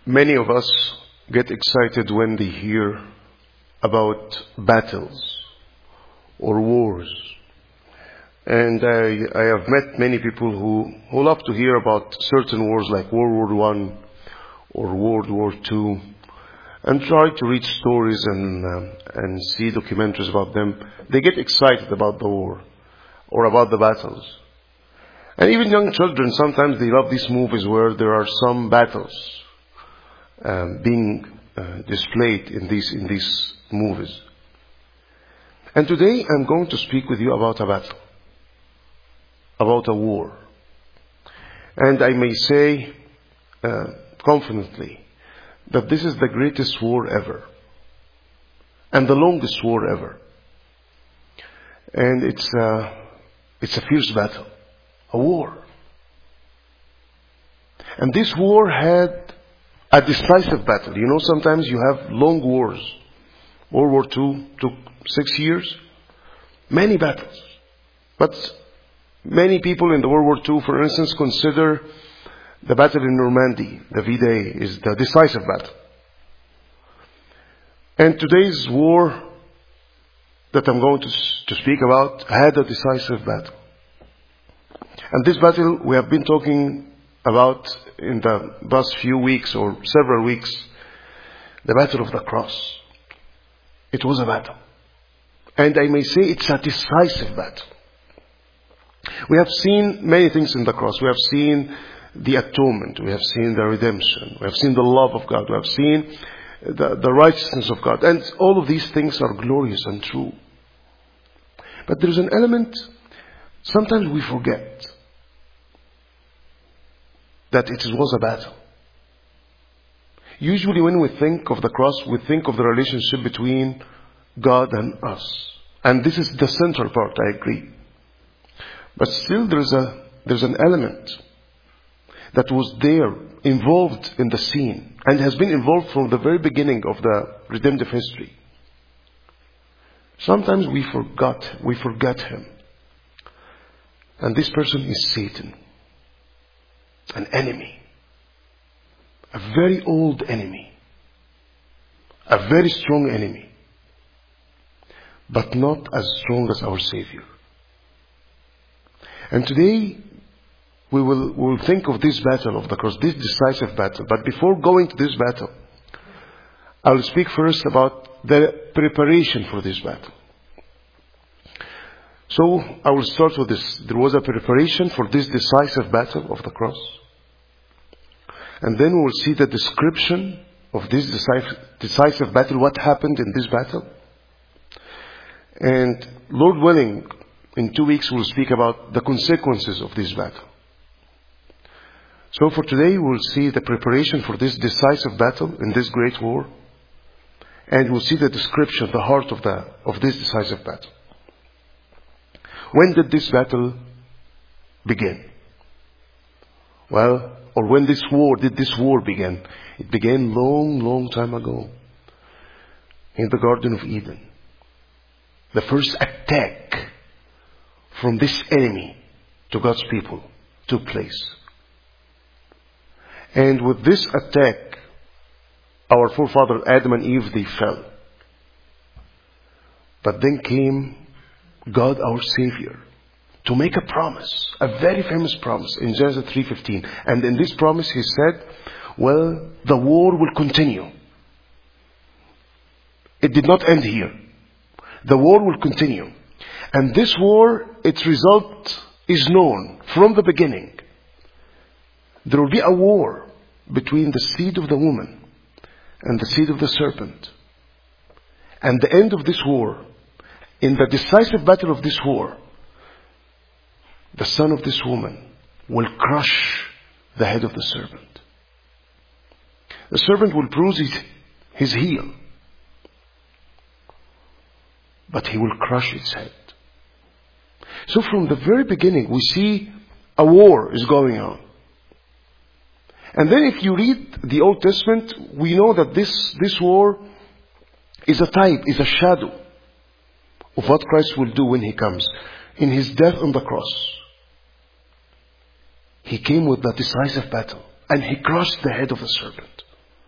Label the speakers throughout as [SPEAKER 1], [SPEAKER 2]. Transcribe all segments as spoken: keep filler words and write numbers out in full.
[SPEAKER 1] Many of us get excited when they hear about battles or wars. And I, I have met many people who, who love to hear about certain wars like World War One or World War Two, and try to read stories and, uh, and see documentaries about them. They get excited about the war or about the battles. And even young children, sometimes they love these movies where there are some battles um, being uh, displayed in these, in these movies. And today I'm going to speak with you about a battle, about a war. And I may say uh, confidently that this is the greatest war ever and the longest war ever. And it's uh, it's a fierce battle, a war. And this war had a decisive battle. You know, sometimes you have long wars. World War Two took six years, many battles. But many people in the World War Two, for instance, consider the battle in Normandy, the V-Day, is the decisive battle. And today's war that I'm going to, to speak about had a decisive battle. And this battle we have been talking about in the past few weeks or several weeks, the battle of the cross. It was a battle. And I may say it's a decisive battle. We have seen many things in the cross. We have seen the atonement. We have seen the redemption. We have seen the love of God. We have seen the, the righteousness of God. And all of these things are glorious and true. But there's an element, sometimes we forget that it was a battle. Usually when we think of the cross, we think of the relationship between God and us. And this is the central part, I agree. But still there's a, there's an element that was there, involved in the scene, and has been involved from the very beginning of the redemptive history. Sometimes we forgot, we forget him. And this person is Satan, an enemy, a very old enemy, a very strong enemy, but not as strong as our Savior. And today, we will, we will think of this battle of the cross, this decisive battle. But before going to this battle, I will speak first about the preparation for this battle. So, I will start with this. There was a preparation for this decisive battle of the cross. And then we will see the description of this decisive, decisive battle, what happened in this battle. And Lord willing, in two weeks we'll speak about the consequences of this battle. So for today we'll see the preparation for this decisive battle in this great war. And we'll see the description, the heart of the of this decisive battle. When did this battle begin? Well, or when this war, did this war begin? It began long, long time ago. In the Garden of Eden. The first attack from this enemy to God's people took place. And with this attack, our forefather Adam and Eve, they fell. But then came God our Savior to make a promise, a very famous promise in Genesis three fifteen. And in this promise he said, well, the war will continue. It did not end here. The war will continue. And this war, its result is known from the beginning. There will be a war between the seed of the woman and the seed of the serpent. And the end of this war, in the decisive battle of this war, the son of this woman will crush the head of the serpent. The serpent will bruise his, his heel, but he will crush its head. So from the very beginning, we see a war is going on. And then if you read the Old Testament, we know that this, this war is a type, is a shadow of what Christ will do when he comes. In his death on the cross, he came with the decisive battle and he crushed the head of the serpent.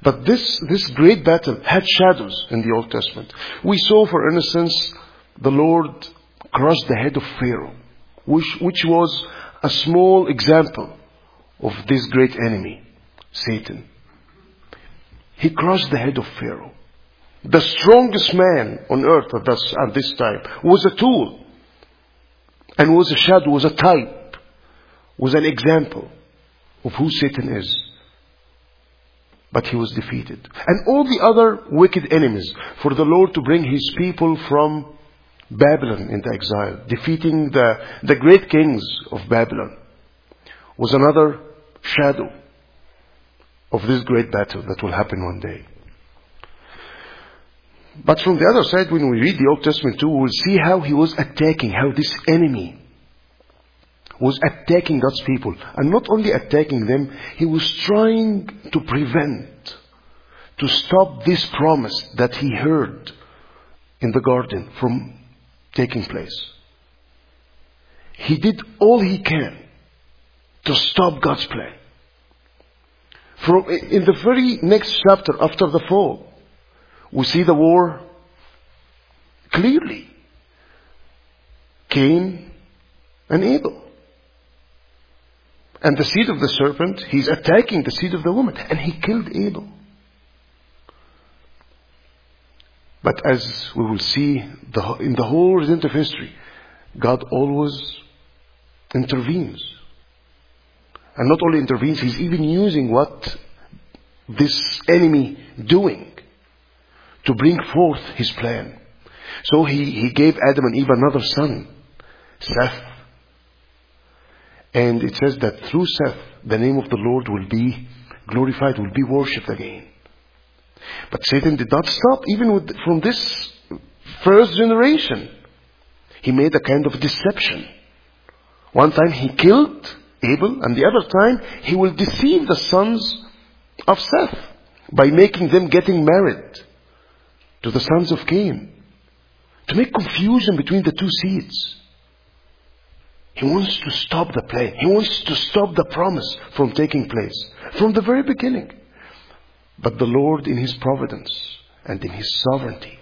[SPEAKER 1] But this, this great battle had shadows in the Old Testament. We saw, for instance, the Lord crushed the head of Pharaoh, which, which was a small example of this great enemy, Satan. He crushed the head of Pharaoh. The strongest man on earth at this, at this time was a tool, and was a shadow, was a type, was an example of who Satan is. But he was defeated. And all the other wicked enemies, for the Lord to bring his people from Babylon into exile, defeating the, the great kings of Babylon, was another shadow of this great battle that will happen one day. But from the other side, when we read the Old Testament too, we'll see how he was attacking, how this enemy was attacking God's people. And not only attacking them, he was trying to prevent, to stop this promise that he heard in the garden from taking place. He did all he can to stop God's plan. From, in the very next chapter after the fall, we see the war clearly. Cain and Abel. And the seed of the serpent, he's attacking the seed of the woman. And he killed Abel. But as we will see the, in the whole redemptive history, God always intervenes. And not only intervenes, he's even using what this enemy doing to bring forth his plan. So he, he gave Adam and Eve another son, Seth. And it says that through Seth, the name of the Lord will be glorified, will be worshipped again. But Satan did not stop even with, from this first generation. He made a kind of deception. One time he killed Abel, and the other time he will deceive the sons of Seth by making them getting married to the sons of Cain, to make confusion between the two seeds. He wants to stop the plan. He wants to stop the promise from taking place from the very beginning. But the Lord, in his providence and in his sovereignty,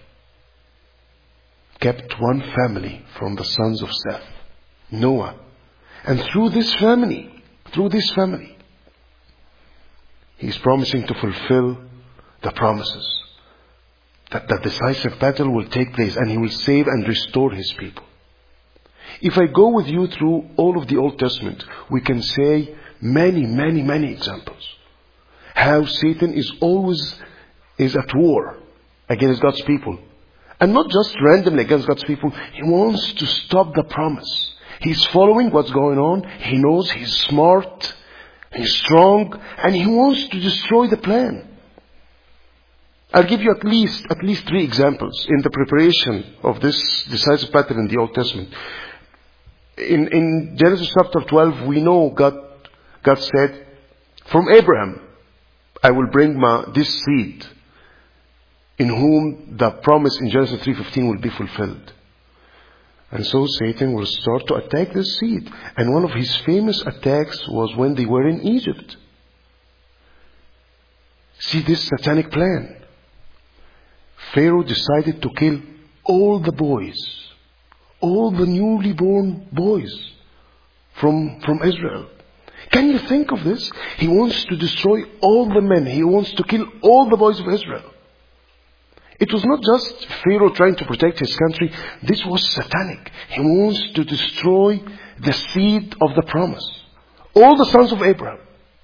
[SPEAKER 1] kept one family from the sons of Seth, Noah. And through this family, through this family, he is promising to fulfill the promises. That the decisive battle will take place and he will save and restore his people. If I go with you through all of the Old Testament, we can say many, many, many examples. How Satan is always is at war against God's people. And not just randomly against God's people. He wants to stop the promise. He's following what's going on. He knows he's smart, he's strong, and he wants to destroy the plan. I'll give you at least at least three examples in the preparation of this decisive battle in the Old Testament. In, in Genesis chapter twelve, we know God, God said, from Abraham, I will bring my, this seed in whom the promise in Genesis three fifteen will be fulfilled. And so Satan will start to attack this seed. And one of his famous attacks was when they were in Egypt. See this satanic plan. Pharaoh decided to kill all the boys, all the newly born boys from, from Israel. Can you think of this? He wants to destroy all the men. He wants to kill all the boys of Israel. It was not just Pharaoh trying to protect his country. This was satanic. He wants to destroy the seed of the promise. All the sons of Abraham.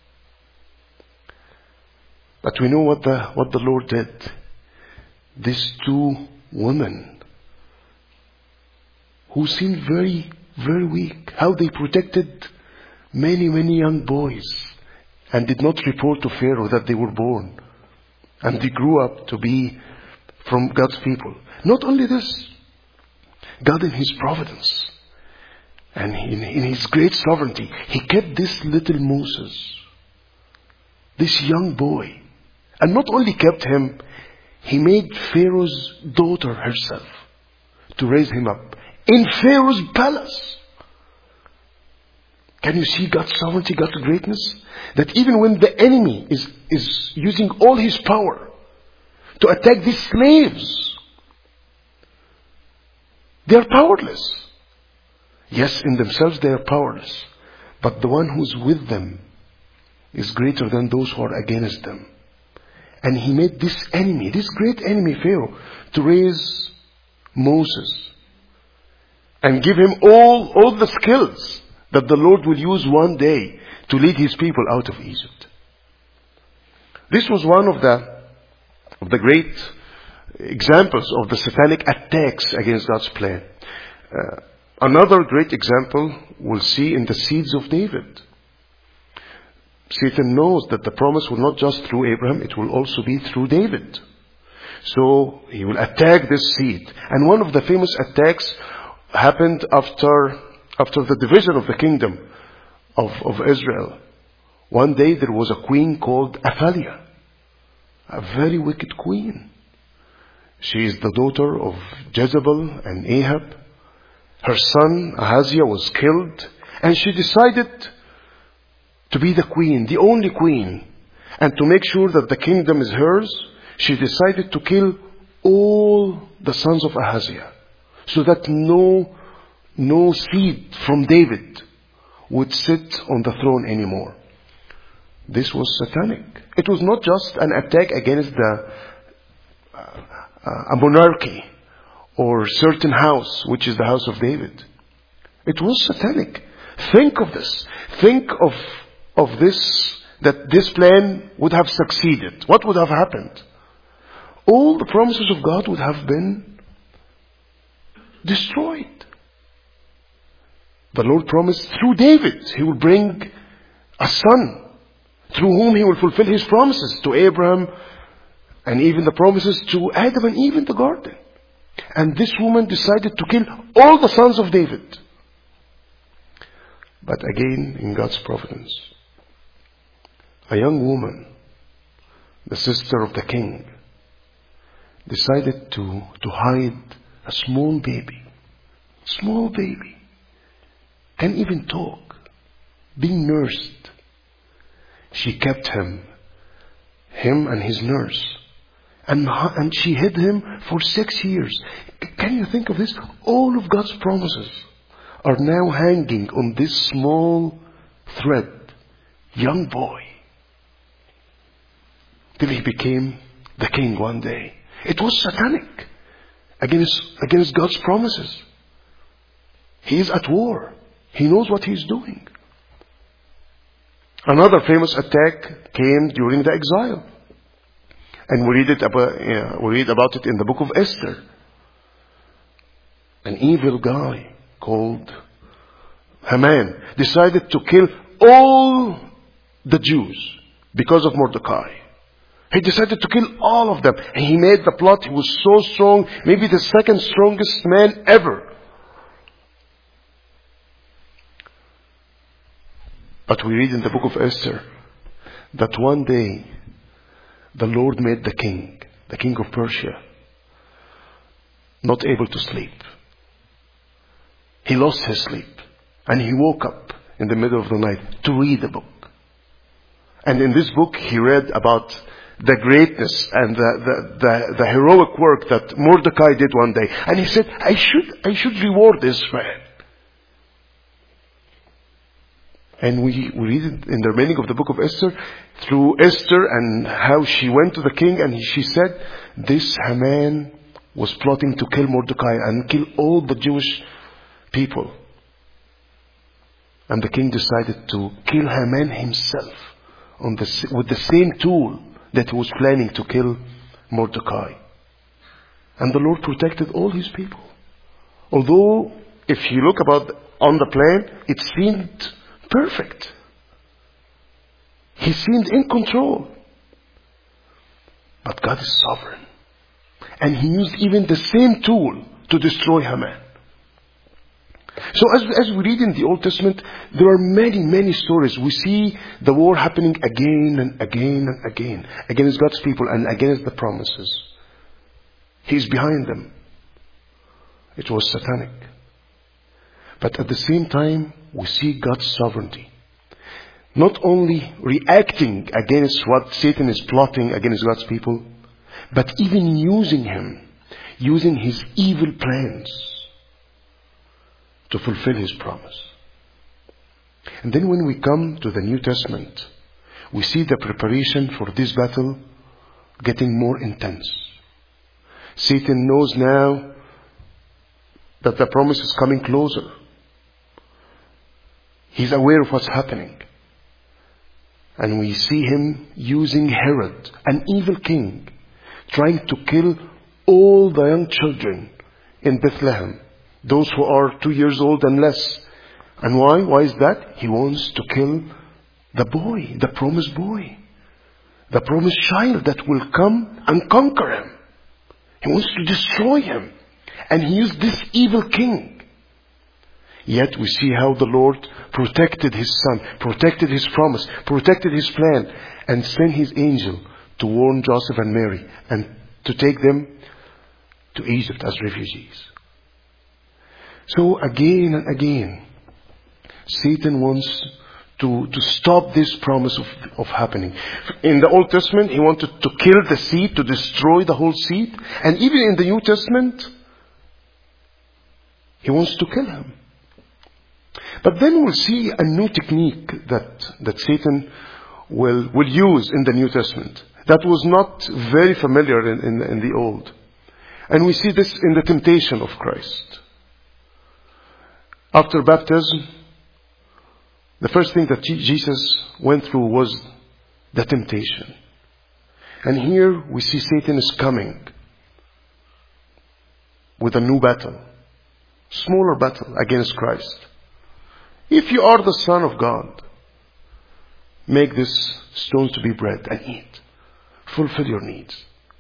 [SPEAKER 1] But we know what the, what the Lord did. These two women who seemed very, very weak. How they protected many, many young boys and did not report to Pharaoh that they were born. And they grew up to be from God's people. Not only this, God in his providence and in, in his great sovereignty, he kept this little Moses, this young boy. And not only kept him, he made Pharaoh's daughter herself to raise him up in Pharaoh's palace. Can you see God's sovereignty, God's greatness? That even when the enemy is, is using all his power to attack these slaves, they are powerless. Yes, in themselves they are powerless. But the one who's with them is greater than those who are against them. And he made this enemy, this great enemy Pharaoh, to raise Moses and give him all, all the skills that the Lord will use one day to lead his people out of Egypt. This was one of the, of the great examples of the satanic attacks against God's plan. Uh, another great example we'll see in the seeds of David. Satan knows that the promise will not just through Abraham, it will also be through David. So he will attack this seed. And one of the famous attacks happened after, after the division of the kingdom of, of Israel. One day there was a queen called Athaliah, a very wicked queen. She is the daughter of Jezebel and Ahab. Her son Ahaziah was killed, and she decided to be the queen, the only queen. And to make sure that the kingdom is hers, she decided to kill all the sons of Ahaziah, so that no, no seed from David would sit on the throne anymore. This was satanic. It was not just an attack against the uh, uh, a monarchy or certain house, which is the house of David. It was satanic. Think of this. Think of of this, that this plan would have succeeded. What would have happened? All the promises of God would have been destroyed. The Lord promised through David he will bring a son through whom he will fulfill his promises to Abraham, and even the promises to Adam and Eve in the garden. And this woman decided to kill all the sons of David. But again, in God's providence, a young woman, the sister of the king, decided to, to hide a small baby. Small baby. Can't even talk. Being nursed. She kept him. Him and his nurse. And, and she hid him for six years. Can you think of this? All of God's promises are now hanging on this small thread. Young boy. Till he became the king one day. It was satanic against, against God's promises. He is at war. He knows what he's doing. Another famous attack came during the exile. And we read, it about, uh, we read about it in the book of Esther. An evil guy called Haman decided to kill all the Jews because of Mordecai. He decided to kill all of them. And he made the plot. He was so strong. Maybe the second strongest man ever. But we read in the book of Esther that one day the Lord made the king, the king of Persia, not able to sleep. He lost his sleep. And he woke up in the middle of the night to read the book. And in this book he read about the greatness and the, the, the, the heroic work that Mordecai did one day. And he said, I should, I should reward this man. And we, we read it in the remaining of the book of Esther, through Esther and how she went to the king and she said, this Haman was plotting to kill Mordecai and kill all the Jewish people. And the king decided to kill Haman himself on the, with the same tool that he was planning to kill Mordecai. And the Lord protected all his people. Although, if you look about on the plan, it seemed perfect. He seemed in control. But God is sovereign. And he used even the same tool to destroy Haman. So as, as we read in the Old Testament, there are many, many stories. We see the war happening again and again and again against God's people and against the promises. He's behind them. It was satanic. But at the same time, we see God's sovereignty. Not only reacting against what Satan is plotting against God's people, but even using him, using his evil plans to fulfill his promise. And then when we come to the New Testament, we see the preparation for this battle getting more intense. Satan knows now that the promise is coming closer. He's aware of what's happening. And we see him using Herod, an evil king, trying to kill all the young children in Bethlehem, those who are two years old and less. And why? Why is that? He wants to kill the boy, the promised boy, the promised child that will come and conquer him. He wants to destroy him. And he used this evil king. Yet we see how the Lord protected his son, protected his promise, protected his plan, and sent his angel to warn Joseph and Mary and to take them to Egypt as refugees. So again and again, Satan wants to, to stop this promise of, of happening. In the Old Testament, he wanted to kill the seed, to destroy the whole seed. And even in the New Testament, he wants to kill him. But then we'll see a new technique that, that Satan will, will use in the New Testament that was not very familiar in, in, in the Old. And we see this in the temptation of Christ. After baptism, the first thing that Jesus went through was the temptation. And here we see Satan is coming with a new battle, smaller battle against Christ. If you are the Son of God, make this stones to be bread and eat. Fulfill your needs.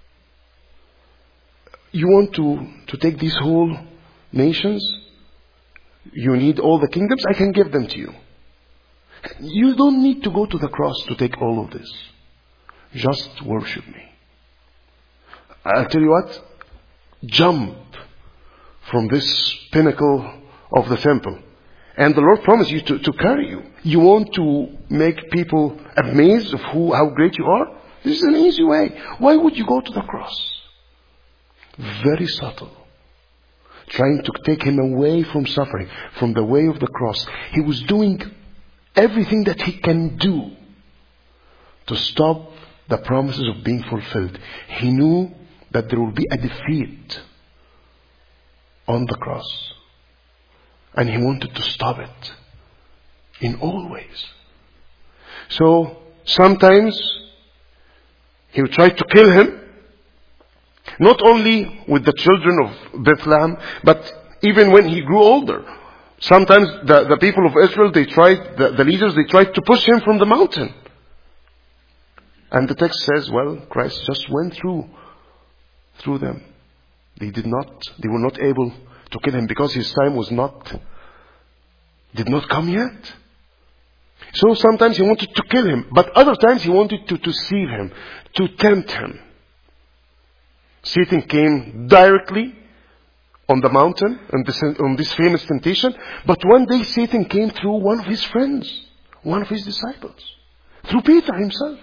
[SPEAKER 1] You want to, to take these whole nations? You need all the kingdoms? I can give them to you. You don't need to go to the cross to take all of this. Just worship me. I'll tell you what. Jump from this pinnacle of the temple. And the Lord promised you to, to carry you. You want to make people amazed of who, how great you are? This is an easy way. Why would you go to the cross? Very subtle. Trying to take him away from suffering, from the way of the cross. He was doing everything that he can do to stop the promises of being fulfilled. He knew that there will be a defeat on the cross. And he wanted to stop it in all ways. So sometimes he would try to kill him, not only with the children of Bethlehem, but even when he grew older. Sometimes the, the people of Israel, they tried, the, the leaders, they tried to push him from the mountain. And the text says, well, Christ just went through, through them. They did not, they were not able to kill him because his time was not, did not come yet. So sometimes he wanted to kill him, but other times he wanted to deceive him, to tempt him. Satan came directly on the mountain on this, on this famous temptation, but one day Satan came through one of his friends, one of his disciples, through Peter himself.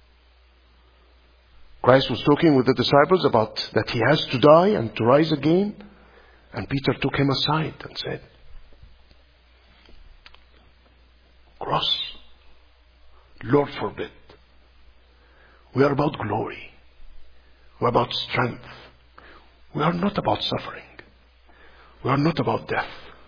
[SPEAKER 1] Christ was talking with the disciples about that he has to die and to rise again. And Peter took him aside and said, cross, Lord forbid. We are about glory. We are about strength. We are not about suffering. We are not about death.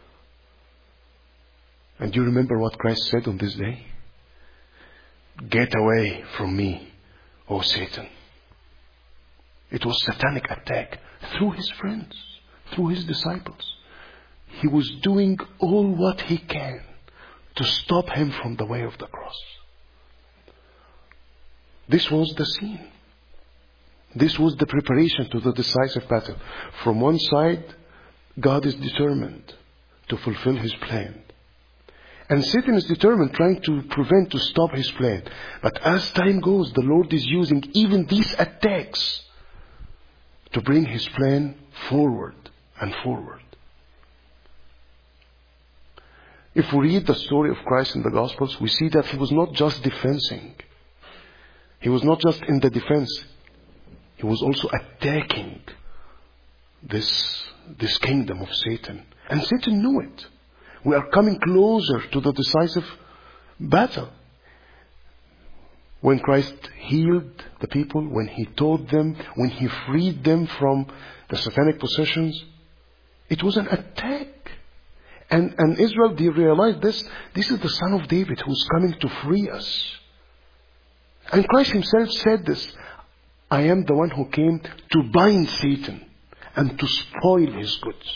[SPEAKER 1] And do you remember what Christ said on this day? Get away from me, O Satan. It was satanic attack through his friends, through his disciples. He was doing all what he can to stop him from the way of the cross. This was the scene. This was the preparation to the decisive battle. From one side, God is determined to fulfill his plan. And Satan is determined, trying to prevent, to stop his plan. But as time goes, the Lord is using even these attacks to bring his plan forward and forward. If we read the story of Christ in the Gospels, we see that he was not just defending. He was not just in the defense. He was also attacking this, this kingdom of Satan. And Satan knew it. We are coming closer to the decisive battle. When Christ healed the people, when he taught them, when he freed them from the satanic possessions, it was an attack. And, and Israel, they realized this. This is the Son of David who's coming to free us. And Christ himself said this. I am the one who came to bind Satan and to spoil his goods.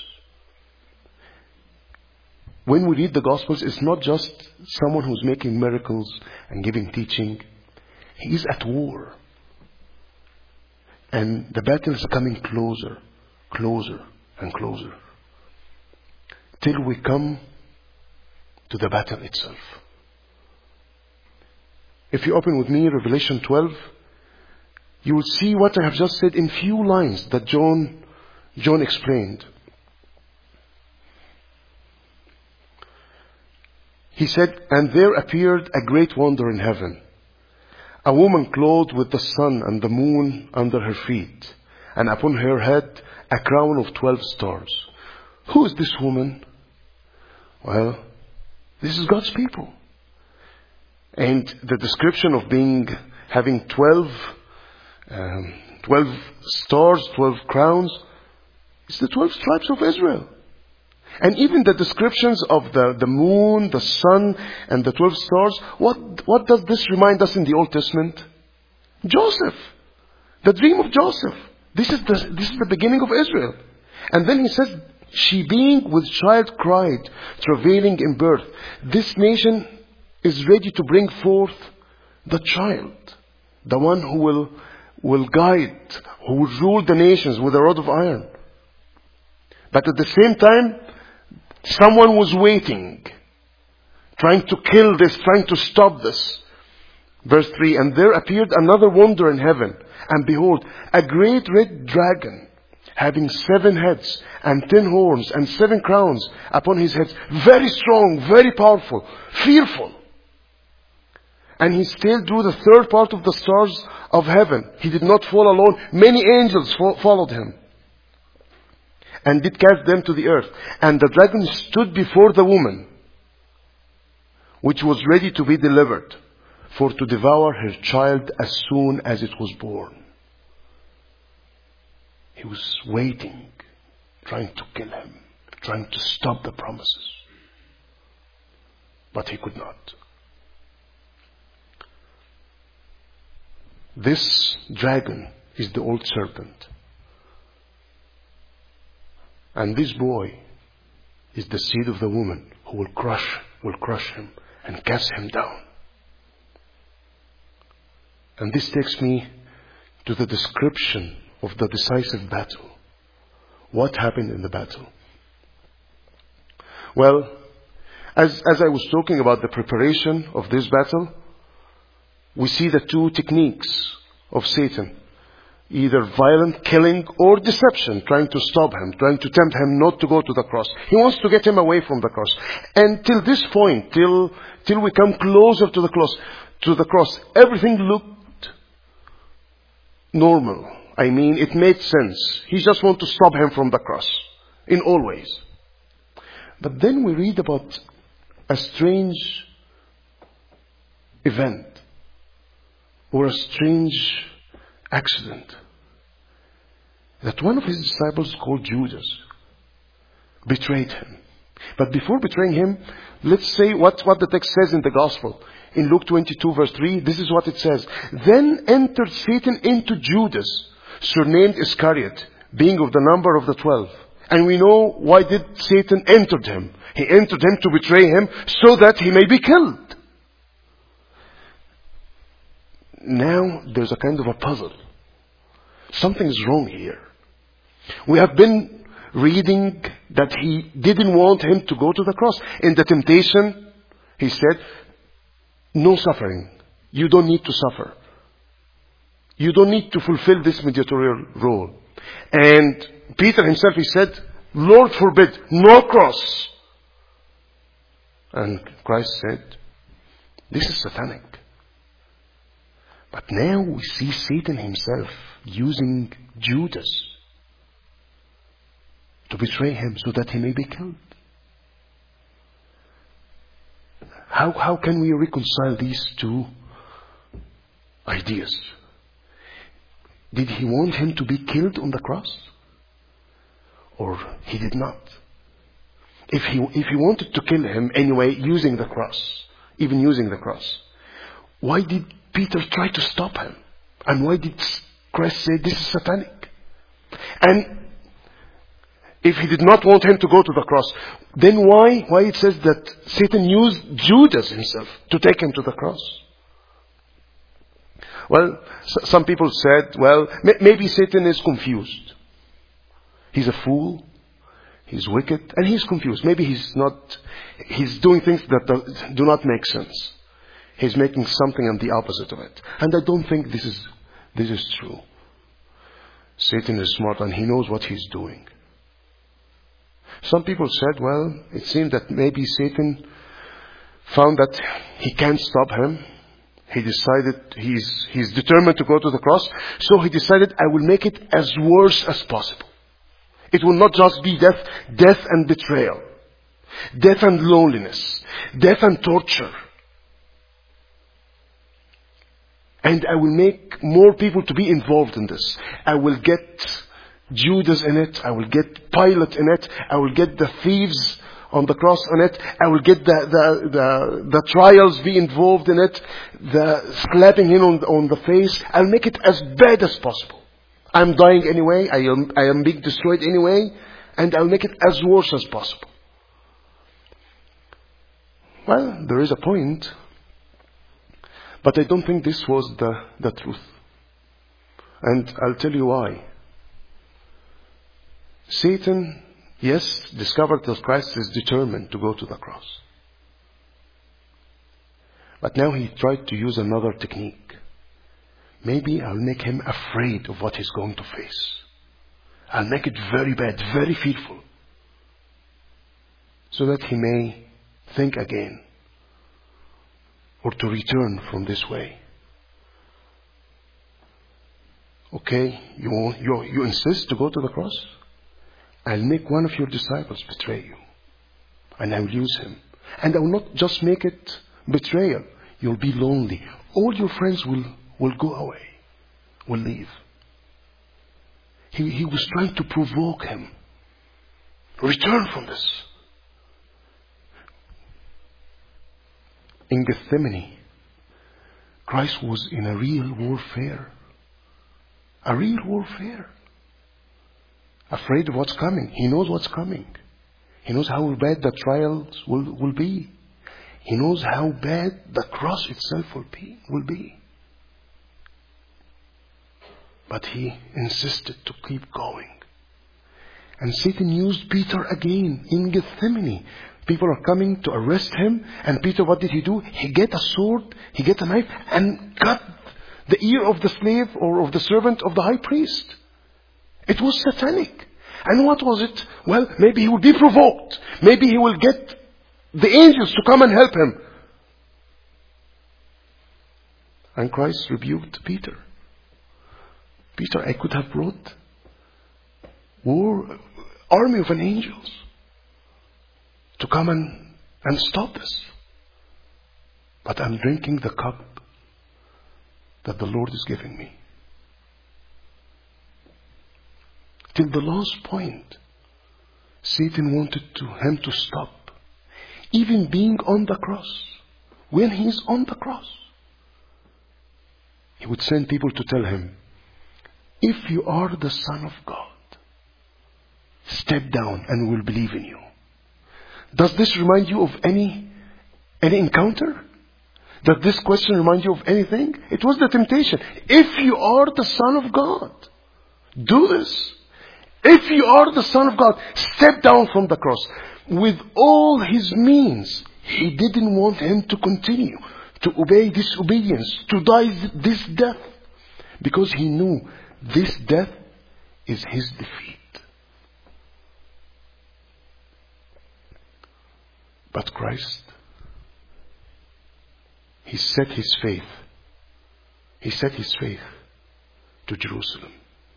[SPEAKER 1] When we read the Gospels, it's not just someone who's making miracles and giving teaching. He is at war. And the battle is coming closer, closer and closer. Till we come to the battle itself. If you open with me Revelation twelve, you will see what I have just said in few lines that John, John explained. He said, and there appeared a great wonder in heaven. A woman clothed with the sun and the moon under her feet, and upon her head a crown of twelve stars. Who is this woman? Well, this is God's people. And the description of being, having twelve, um, twelve stars, twelve crowns, is the twelve tribes of Israel. And even the descriptions of the, the moon, the sun, and the twelve stars, what, what does this remind us in the Old Testament? Joseph. The dream of Joseph. This is the, this is the beginning of Israel. And then he says, she being with child cried, travailing in birth. This nation is ready to bring forth the child. The one who will, will guide, who will rule the nations with a rod of iron. But at the same time, someone was waiting, trying to kill this, trying to stop this. Verse three, and there appeared another wonder in heaven. And behold, a great red dragon, having seven heads and ten horns and seven crowns upon his heads. Very strong, very powerful, fearful. And he sailed through the third part of the stars of heaven. He did not fall alone. Many angels fo- followed him. And did cast them to the earth. And the dragon stood before the woman, which was ready to be delivered, for to devour her child as soon as it was born. He was waiting, trying to kill him, trying to stop the promises. But he could not. This dragon is the old serpent. And this boy is the seed of the woman who will crush, will crush him and cast him down. And this takes me to the description of the decisive battle. What happened in the battle? Well, as, as I was talking about the preparation of this battle, we see the two techniques of Satan. Either violent killing or deception, trying to stop him, trying to tempt him not to go to the cross. He wants to get him away from the cross. And till this point, till, till we come closer to the cross, to the cross, everything looked normal. I mean, it made sense. He just wants to stop him from the cross, in all ways. But then we read about a strange event, or a strange accident, that one of his disciples, called Judas, betrayed him. But before betraying him, let's say what, what the text says in the Gospel. In Luke twenty-two verse three, this is what it says. Then entered Satan into Judas, surnamed Iscariot, being of the number of the twelve. And we know why did Satan enter him. He entered him to betray him so that he may be killed. Now there's a kind of a puzzle. Something is wrong here. We have been reading that he didn't want him to go to the cross. In the temptation, he said, no suffering. You don't need to suffer. You don't need to fulfill this mediatorial role. And Peter himself, he said, Lord forbid, no cross. And Christ said, this is satanic. But now we see Satan himself using Judas to betray him so that he may be killed. How, how can we reconcile these two ideas? Did he want him to be killed on the cross? Or he did not? If he, if he wanted to kill him anyway using the cross, even using the cross, why did Peter try to stop him? And why did Christ say this is satanic? And if he did not want him to go to the cross, then why, why it says that Satan used Judas himself to take him to the cross? Well, some people said, well, maybe Satan is confused. He's a fool. He's wicked. And he's confused. Maybe he's not, he's doing things that do not make sense. He's making something on the opposite of it. And I don't think this is, this is true. Satan is smart and he knows what he's doing. Some people said, well, it seemed that maybe Satan found that he can't stop him. He decided he's, he's determined to go to the cross. So he decided, I will make it as worse as possible. It will not just be death, death and betrayal, death and loneliness, death and torture. And I will make more people to be involved in this. I will get Judas in it. I will get Pilate in it. I will get the thieves on the cross on it. I will get the, the, the, the trials be involved in it. The slapping him on, on the face. I'll make it as bad as possible. I'm dying anyway. I am, I am being destroyed anyway. And I'll make it as worse as possible. Well, there is a point. But I don't think this was the, the truth. And I'll tell you why. Satan, yes, discovered that Christ is determined to go to the cross. But now he tried to use another technique. Maybe I'll make him afraid of what he's going to face. I'll make it very bad, very fearful. So that he may think again. Or to return from this way. Okay, you, you, you insist to go to the cross? I'll make one of your disciples betray you. And I will use him. And I will not just make it betrayal. You'll be lonely. All your friends will, will go away. Will leave. He, he was trying to provoke him. Return from this. In Gethsemane, Christ was in a real warfare. A real warfare. Afraid of what's coming. He knows what's coming. He knows how bad the trials will, will be. He knows how bad the cross itself will be, will be. But he insisted to keep going. And Satan used Peter again in Gethsemane. People are coming to arrest him. And Peter, what did he do? He get a sword, he get a knife, and cut the ear of the slave or of the servant of the high priest. It was satanic. And what was it? Well, maybe he will be provoked. Maybe he will get the angels to come and help him. And Christ rebuked Peter. Peter, I could have brought war, army of an angels to come and, and stop this. But I'm drinking the cup that the Lord is giving me. Till the last point, Satan wanted to, him to stop. Even being on the cross. When he's on the cross, he would send people to tell him, if you are the Son of God, step down and we'll believe in you. Does this remind you of any, any encounter? Does this question remind you of anything? It was the temptation. If you are the Son of God, do this. If you are the Son of God, step down from the cross. With all his means, he didn't want him to continue, to obey disobedience, to die this death. Because he knew this death is his defeat. But Christ he set his faith. He set his faith to Jerusalem.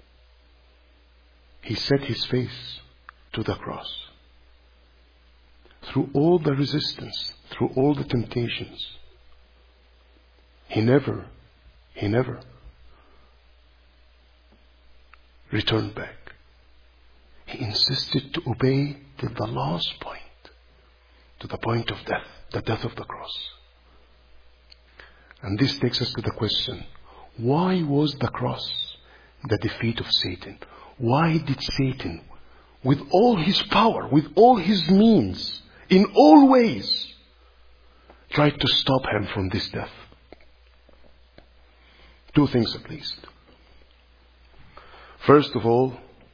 [SPEAKER 1] He set his face to the cross. Through all the resistance, through all the temptations, he never, he never returned back. He insisted to obey to the last point, to the point of death, the death of the cross. And this takes us to the question, why was the cross the defeat of Satan? Why did Satan, with all his power, with all his means, in all ways, try to stop him from this death? Two things at least. First of all,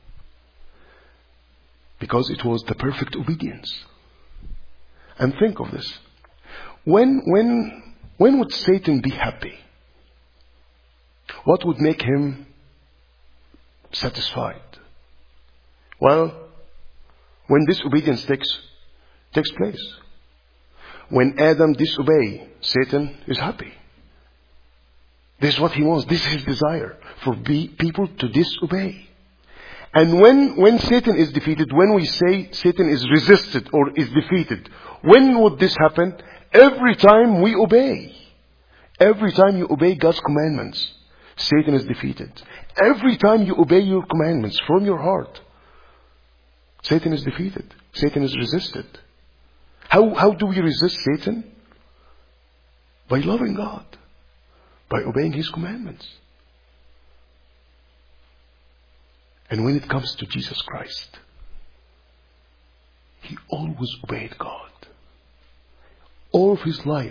[SPEAKER 1] because it was the perfect obedience. And think of this. When, when, when would Satan be happy? What would make him satisfied? Well, when disobedience takes, takes place. When Adam disobeys, Satan is happy. This is what he wants. This is his desire, for be, people to disobey. And when, when Satan is defeated, when we say Satan is resisted or is defeated, when would this happen? Every time we obey. Every time you obey God's commandments, Satan is defeated. Every time you obey your commandments from your heart, Satan is defeated. Satan is resisted. How, how do we resist Satan? By loving God. By obeying His commandments. And when it comes to Jesus Christ, He always obeyed God. All of His life,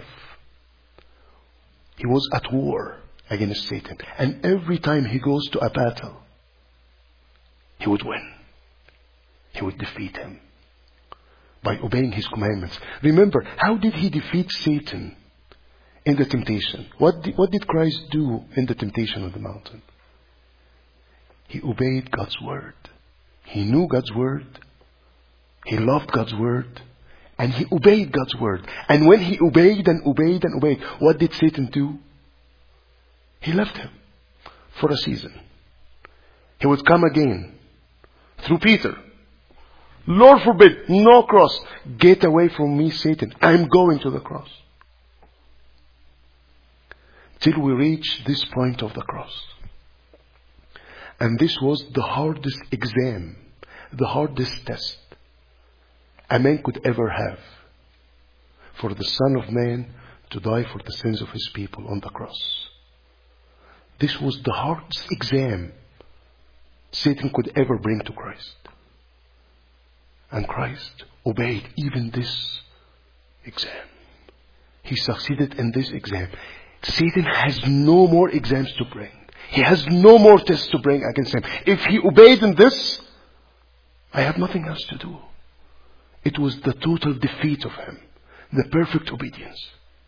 [SPEAKER 1] He was at war against Satan. And every time He goes to a battle, He would win. He would defeat him by obeying His commandments. Remember, how did He defeat Satan in the temptation? What did, what did Christ do in the temptation on the mountain? He obeyed God's word. He knew God's word. He loved God's word. And He obeyed God's word. And when He obeyed and obeyed and obeyed, what did Satan do? He left Him for a season. He would come again through Peter. Lord forbid, no cross. Get away from me, Satan. I'm going to the cross. Till we reach this point of the cross. And this was the hardest exam, the hardest test a man could ever have. For the Son of Man to die for the sins of His people on the cross. This was the hardest exam Satan could ever bring to Christ. And Christ obeyed even this exam. He succeeded in this exam. Satan has no more exams to bring. He has no more tests to bring against him. If he obeyed in this, I have nothing else to do. It was the total defeat of him. The perfect obedience.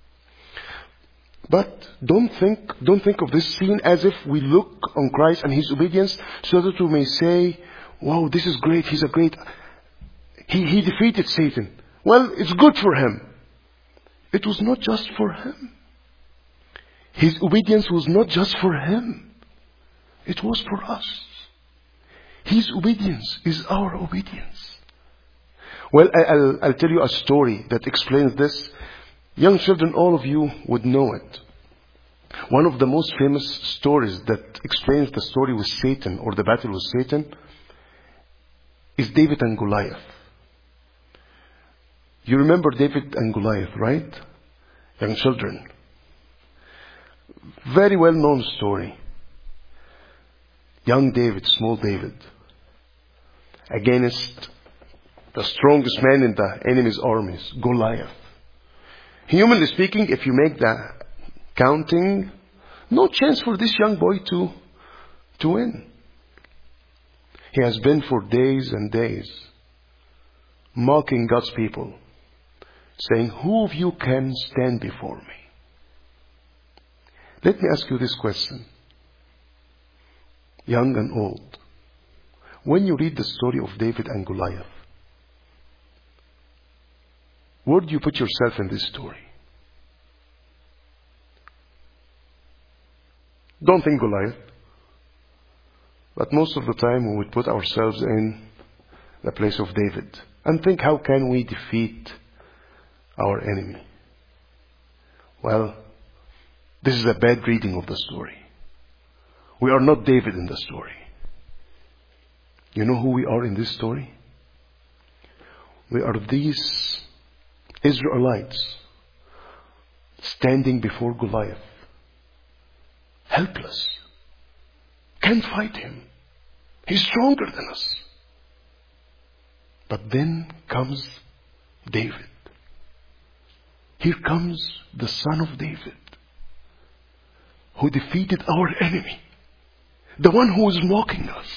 [SPEAKER 1] But don't think, don't think of this scene as if we look on Christ and His obedience so that we may say, wow, this is great. He's a great... He, he defeated Satan. Well, it's good for him. It was not just for him. His obedience was not just for him. It was for us. His obedience is our obedience. Well, I, I'll, I'll tell you a story that explains this. Young children, all of you would know it. One of the most famous stories that explains the story with Satan or the battle with Satan is David and Goliath. You remember David and Goliath, right? Young children. Very well known story. Young David, small David, against the strongest man in the enemy's armies, Goliath. Humanly speaking, if you make the counting, no chance for this young boy to, to win. He has been for days and days mocking God's people, saying, who of you can stand before me? Let me ask you this question, young and old. When you read the story of David and Goliath, where do you put yourself in this story? Don't think Goliath. But most of the time we would put ourselves in the place of David and think, how can we defeat our enemy? Well, this is a bad reading of the story. We are not David in the story. You know who we are in this story? We are these Israelites standing before Goliath, helpless, can't fight him. He's stronger than us. But then comes David. Here comes the son of David, who defeated our enemy, the one who was mocking us.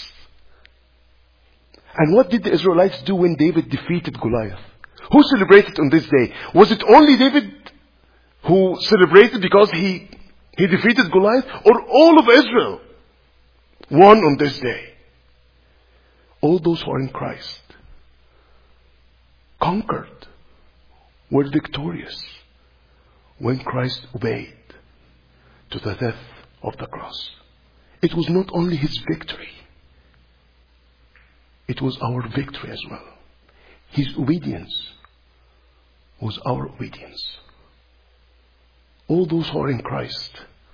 [SPEAKER 1] And what did the Israelites do when David defeated Goliath? Who celebrated on this day? Was it only David who celebrated because he, he defeated Goliath? Or all of Israel won on this day? All those who are in Christ conquered, were victorious when Christ obeyed to the death of the cross. It was not only his victory, it was our victory as well. His obedience was our obedience. All those who are in Christ,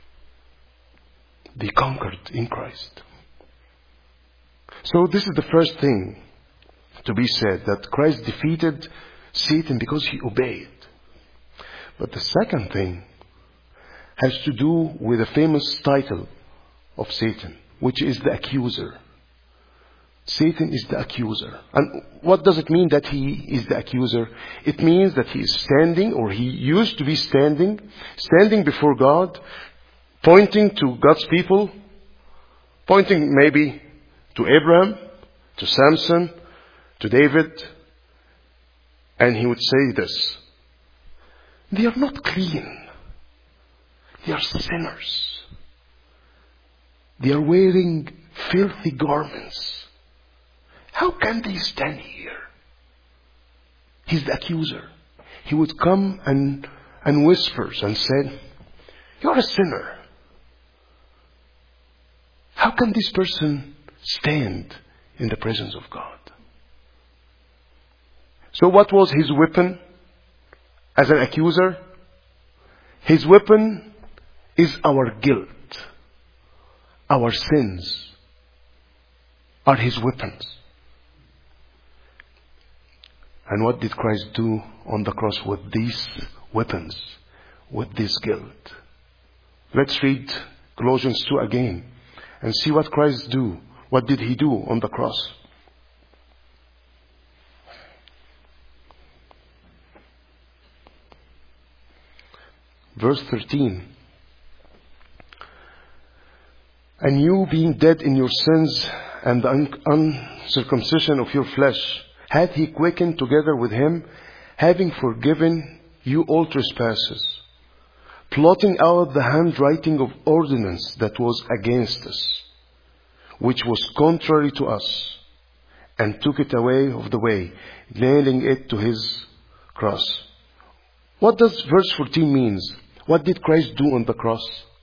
[SPEAKER 1] they conquered in Christ. So this is the first thing to be said, that Christ defeated Satan because he obeyed. But the second thing has to do with the famous title of Satan, which is the accuser. Satan is the accuser. And what does it mean that he is the accuser? It means that he is standing, or he used to be standing, standing before God, pointing to God's people, pointing maybe to Abraham, to Samson, to David, and he would say this: they are not clean. They are sinners. They are wearing filthy garments. How can they stand here? He's the accuser. He would come and, and whispers and said, you're a sinner. How can this person stand in the presence of God? So what was his weapon as an accuser? His weapon is our guilt. Our sins are his weapons. And what did Christ do on the cross with these weapons, with this guilt? Let's read Colossians two again and see what Christ do. What did he do on the cross? Verse thirteen. And you, being dead in your sins and the un- uncircumcision of your flesh, hath he quickened together with him, having forgiven you all trespasses, blotting out the handwriting of ordinance that was against us, which was contrary to us, and took it away of the way, nailing it to his cross. What does verse fourteen means? What did Christ do on the cross?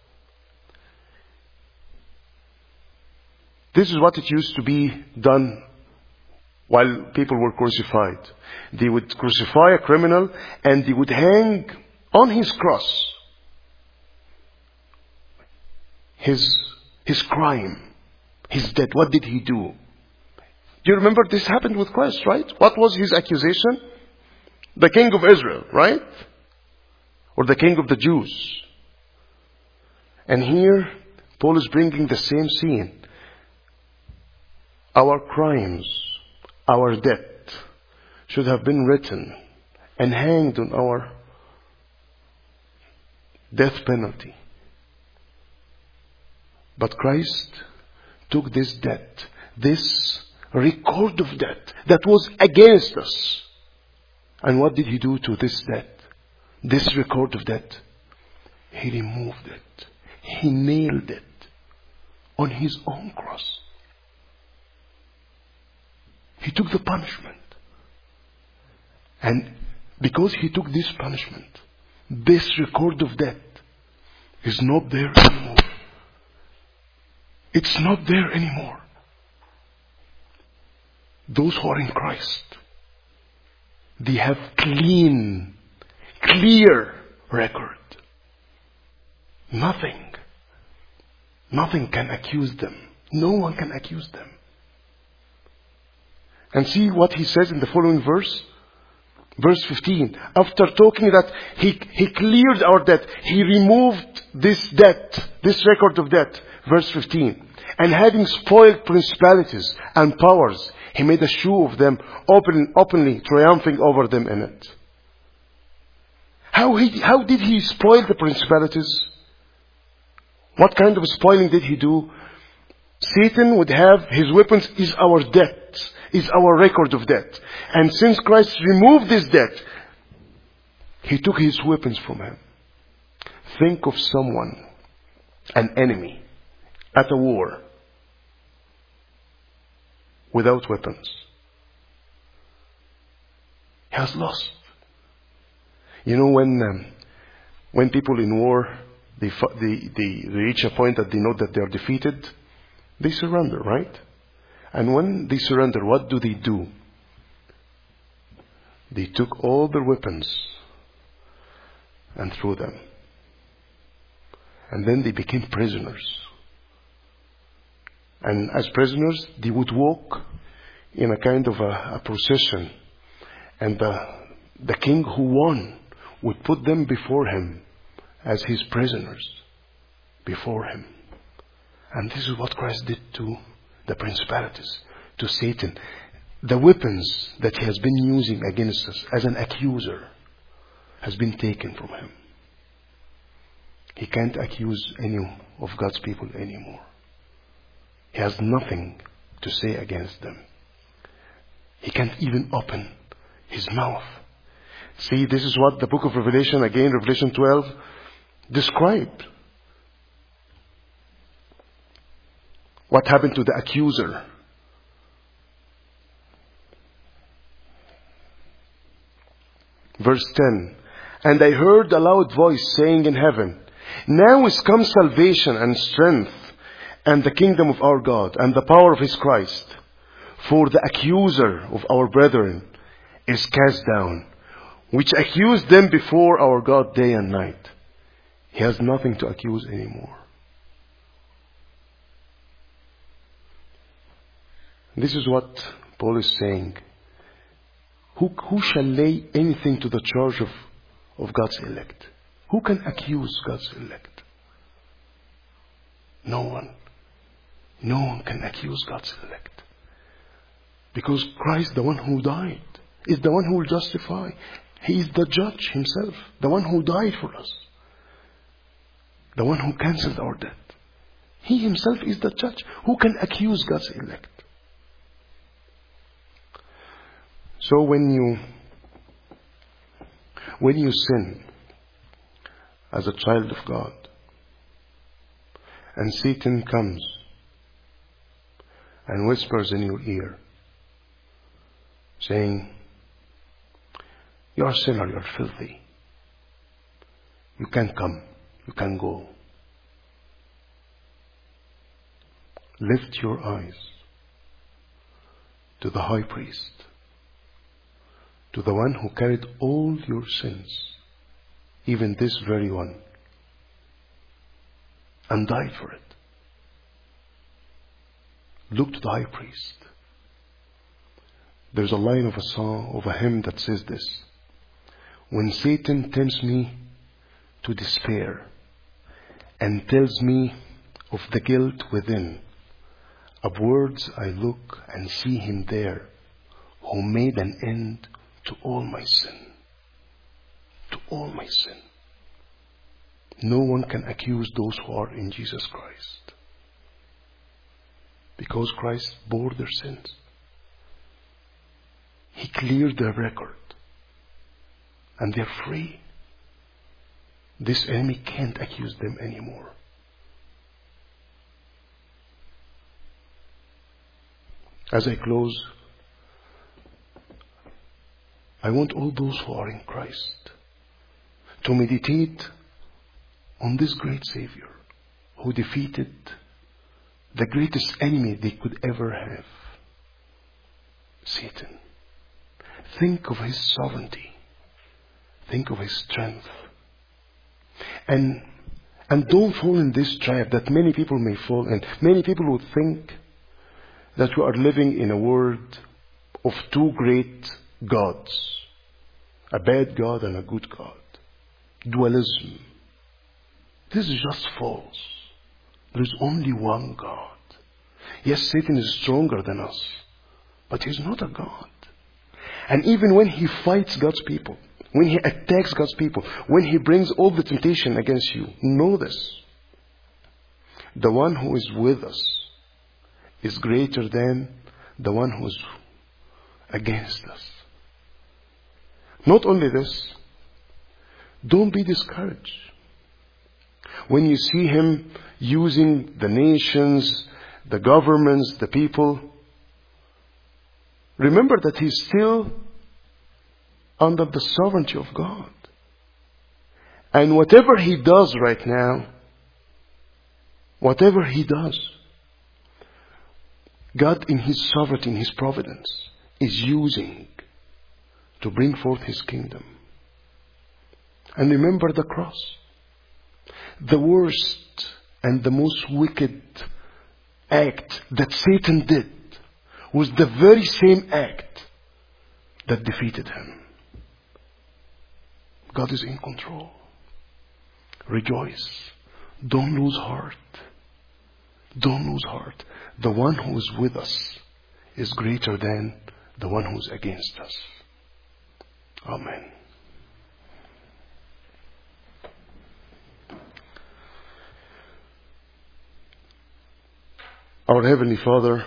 [SPEAKER 1] This is what it used to be done while people were crucified. They would crucify a criminal and they would hang on his cross his, his crime, his death. What did he do? Do you remember this happened with Christ, right? What was his accusation? The king of Israel, right? Or the king of the Jews. And here Paul is bringing the same scene. Our crimes, our debt should have been written and hanged on our death penalty. But Christ took this debt, this record of debt that was against us. And what did he do to this debt? This record of debt? He removed it. He nailed it on his own cross. He took the punishment. And because he took this punishment, this record of debt is not there anymore. It's not there anymore. Those who are in Christ, they have clean, clear record. Nothing, nothing can accuse them. No one can accuse them. And see what he says in the following verse. Verse fifteen. After talking that he, he cleared our debt. He removed this debt, this record of debt. Verse fifteen. And having spoiled principalities and powers, he made a show of them, open, openly triumphing over them in it. How, he, how did he spoil the principalities? What kind of spoiling did he do? Satan would have, his weapons is our debt, is our record of debt. And since Christ removed this debt, he took his weapons from him. Think of someone, an enemy, at a war, without weapons. He has lost. You know, when um, when people in war, they, they, they reach a point that they know that they are defeated, they surrender, right? And when they surrender, what do they do? They took all their weapons and threw them. And then they became prisoners. And as prisoners, they would walk in a kind of a, a procession. And the, the king who won would put them before him as his prisoners before him. And this is what Christ did to the principalities, to Satan. The weapons that he has been using against us as an accuser has been taken from him. He can't accuse any of God's people anymore. He has nothing to say against them. He can't even open his mouth. See, this is what the book of Revelation, again, Revelation twelve, described. What happened to the accuser? Verse ten. And I heard a loud voice saying in heaven, now is come salvation and strength and the kingdom of our God and the power of his Christ. For the accuser of our brethren is cast down, which accused them before our God day and night. He has nothing to accuse anymore. This is what Paul is saying. Who, who shall lay anything to the charge of, of God's elect? Who can accuse God's elect? No one. No one can accuse God's elect. Because Christ, the one who died, is the one who will justify. He is the judge himself. The one who died for us. The one who cancelled our debt. He himself is the judge. Who can accuse God's elect? So when you, when you sin as a child of God, and Satan comes and whispers in your ear, saying, you are a sinner, you are filthy. You can't come, you can't go. Lift your eyes to the high priest, to the one who carried all your sins, even this very one, and died for it. Look to the high priest. There's a line of a song, of a hymn that says this: when Satan tempts me to despair and tells me of the guilt within, upwards I look and see him there, who made an end to all my sin. To all my sin. No one can accuse those who are in Jesus Christ, because Christ bore their sins. He cleared their record, and they're free. This enemy can't accuse them anymore. As I close, I want all those who are in Christ to meditate on this great Savior who defeated the greatest enemy they could ever have. Satan. Think of his sovereignty. Think of his strength. And, and don't fall in this trap that many people may fall in. Many people would think that we are living in a world of two great gods. A bad God and a good God. Dualism. This is just false. There is only one God. Yes, Satan is stronger than us, but he's not a God. And even when he fights God's people, when he attacks God's people, when he brings all the temptation against you, know this. The one who is with us is greater than the one who is against us. Not only this, don't be discouraged. When you see him using the nations, the governments, the people, remember that he's still under the sovereignty of God. And whatever he does right now, whatever he does, God in his sovereignty, in his providence, is using to bring forth his kingdom. And remember the cross. The worst and the most wicked act that Satan did was the very same act that defeated him. God is in control. Rejoice. Don't lose heart. Don't lose heart. The one who is with us is greater than the one who is against us. Amen. Our Heavenly Father,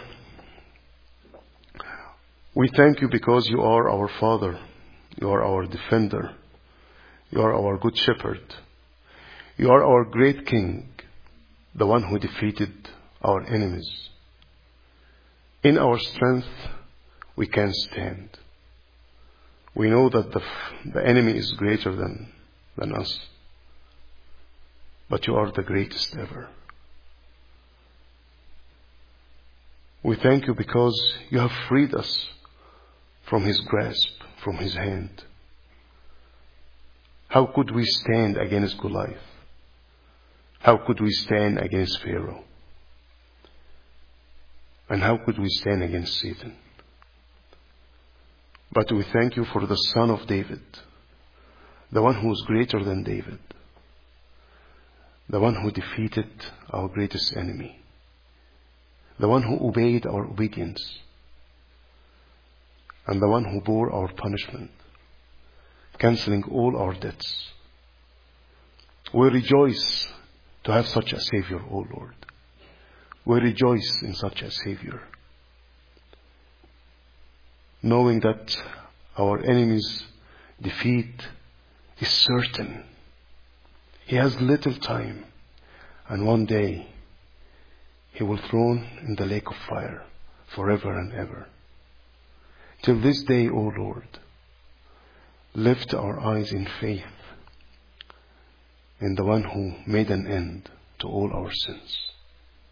[SPEAKER 1] we thank you because you are our Father. You are our defender. You are our good shepherd. You are our great King, the one who defeated our enemies. In our strength, we can stand. We know that the, the enemy is greater than, than us. But you are the greatest ever. We thank you because you have freed us from his grasp, from his hand. How could we stand against Goliath? How could we stand against Pharaoh? And how could we stand against Satan? But we thank you for the Son of David, the one who is greater than David, the one who defeated our greatest enemy, the one who obeyed our obedience, and the one who bore our punishment, cancelling all our debts. We rejoice to have such a Savior, O Lord. We rejoice in such a Savior, knowing that our enemy's defeat is certain. He has little time, and one day he will be thrown in the lake of fire forever and ever. Till this day, O Lord, lift our eyes in faith in the one who made an end to all our sins.